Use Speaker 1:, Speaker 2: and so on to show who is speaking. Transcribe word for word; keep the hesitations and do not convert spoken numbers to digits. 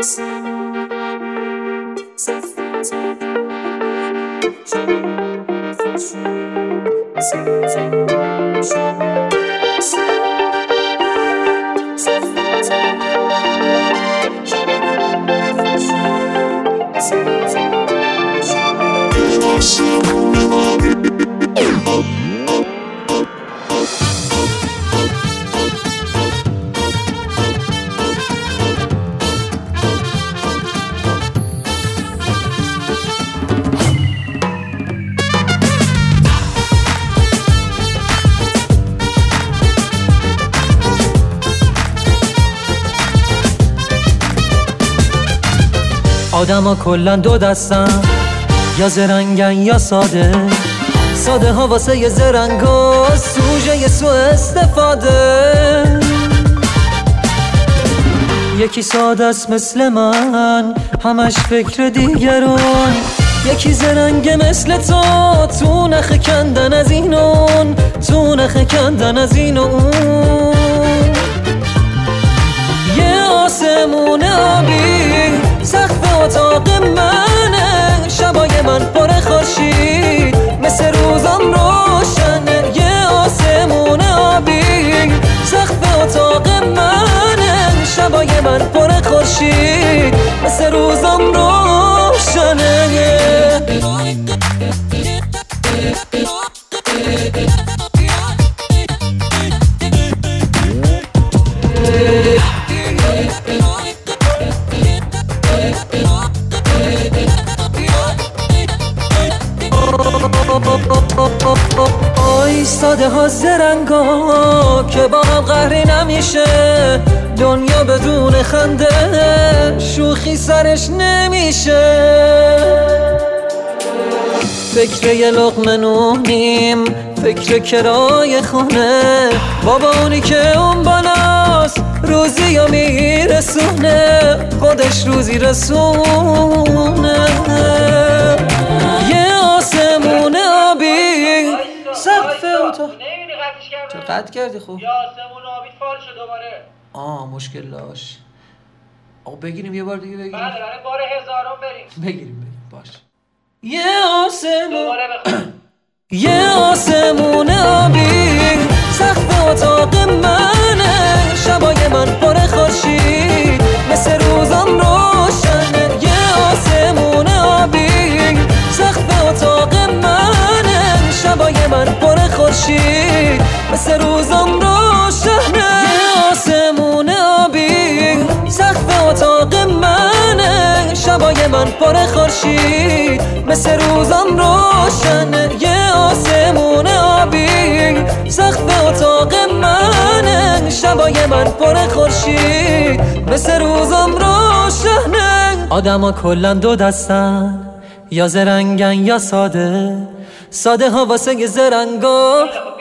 Speaker 1: آدما کلن دو دستن، یا زرنگن یا ساده. ساده ها واسه ی زرنگا سوژه ی سو استفاده. یکی ساده است مثل من، همش فکر دیگران. یکی زرنگه مثل تو، تو نخ کندن از این اون، تو نخ کندن از این اون. یه آسمون آبی سقف اتاق منه، شبای من پر خورشید مثل روزم روشنه. یه آسمون آبی سقف اتاق منه، شبای من پر خورشید مثل روزم روشنه. ایستاده ها زرنگا که با هم قهری نمیشه. دنیا بدون خنده شوخی سرش نمیشه. فکر یه لقمه نونیم، فکر کرای خونه. بابا اونی که اون بالاست روزی یا میرسونه، خودش روزی رسونه. یه آسمون آبی سقف اتاق. چه قطع کردی؟ خوب
Speaker 2: یه آسمون آبی فال شد دوباره.
Speaker 1: آه مشکل داشت. آقا بگیریم یه بار دیگه بگیریم.
Speaker 2: بله بله بار هزارم بریم.
Speaker 1: بگیریم بگیریم باش. یه آسمون
Speaker 2: دوباره بخوام.
Speaker 1: یه آسمون آبی سقف اتاق منه، شبای من پر خورشید مثل روزم روشنه. یه آسمون آبی سقف اتاق منه، شبای من پر خورشید مثل روزم روشنه. یه آسمون آبی سقف اتاق منه، شبای من پر خورشید مثل روزم روشنه. یه آسمون آبی سقف اتاق منه، شبای من پر خورشید مثل روزم روشنه. آدما کلن دو دستن، یا زرنگن یا ساده. ساده ها واسه ی زرنگا